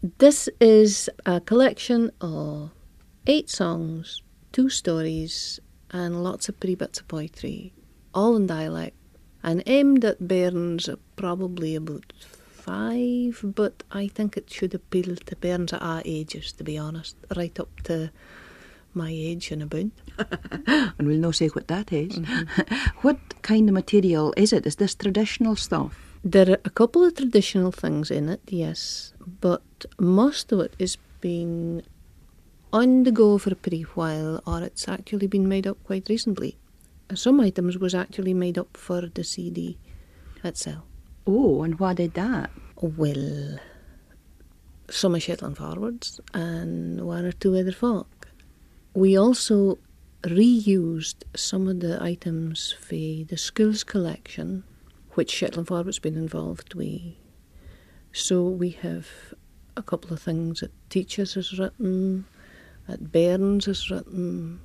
This is a collection of 8 songs, 2 stories, and lots of pretty bits of poetry, all in dialect, and aimed at bairns of probably about 5, but I think it should appeal to bairns at our ages, to be honest, right up to my age and about. And we'll no say what that is. Mm-hmm. What kind of material is it? Is this traditional stuff? There are a couple of traditional things in it, yes, but most of it has been on the go for a pretty while, or it's actually been made up quite recently. Some items was actually made up for the CD itself. Oh, and what did that? Well, some of Shetland Forwards and 1 or 2 other folk. We also reused some of the items for the schools collection, which Shetland Forward's been involved with. So we have a couple of things that teachers has written, that bairns has written,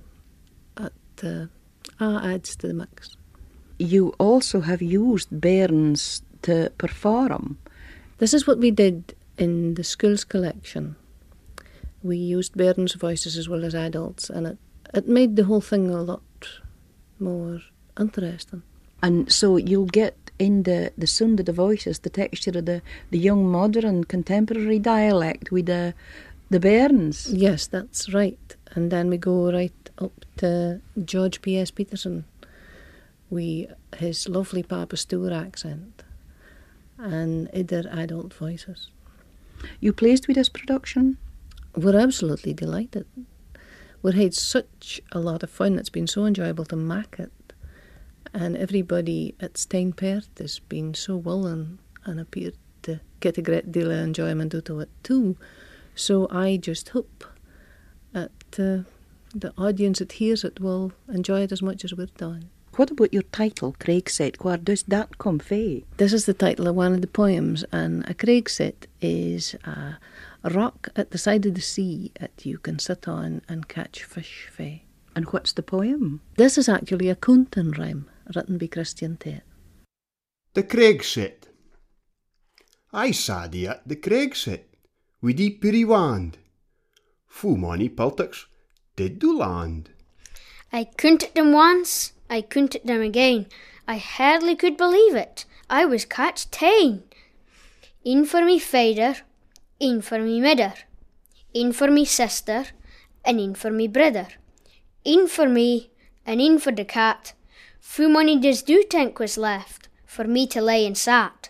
adds to the mix. You also have used bairns to perform. This is what we did in the schools collection. We used bairns' voices as well as adults, and it made the whole thing a lot more interesting. And so you'll get in the sound of the voices, the texture of the young modern contemporary dialect with the bairns. Yes, that's right. And then we go right up to George P.S. Peterson with his lovely Papa Stewart accent and other adult voices. You pleased with this production? We're absolutely delighted. We've had such a lot of fun. It's been so enjoyable to make it. And everybody at Steinpert has been so willing and appeared to get a great deal of enjoyment out of it too. So I just hope that the audience that hears it will enjoy it as much as we're doing. What about your title, Craigset? Where does that come from? This is the title of one of the poems, and a Craigset is a rock at the side of the sea that you can sit on and catch fish for. And what's the poem? This is actually a counting rhyme written by Christian Tate. The Craigset. I sat at the Craigset with die purry wand. Fu many politics did do land. I counted them once, I counted them again. I hardly could believe it. I was catched 10. In for me feyder, in for me midder, in for me sister, and in for me brother. In for me, and in for the cat. Fu money does do think was left for me to lay and sat.